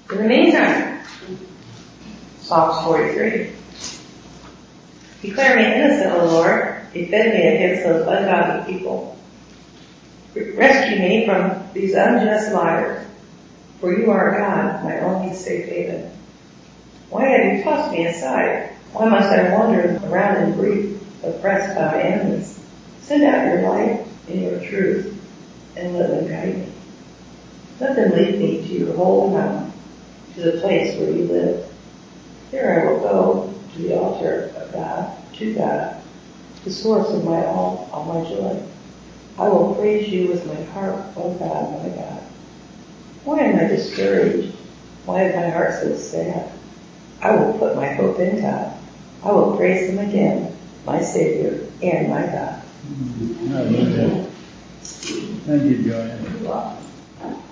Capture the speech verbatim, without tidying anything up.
In the meantime, Psalms forty-three. Declare me innocent, O Lord. Defend me against those ungodly people. Rescue me from these unjust liars. For you are God, my only safe haven. Why have you tossed me aside? Why must I wander around in grief, oppressed by my enemies? Send out your light and your truth, and let them guide me. Let them lead me to your holy mountain, to the place where you live. There I will go to the altar of God, to God, the source of my all, all my joy. I will praise you with my heart, O God, my God. Why am I discouraged? Why is my heart so sad? I will put my hope in God. I will praise him again, my Savior and my God. Thank you, Joanne.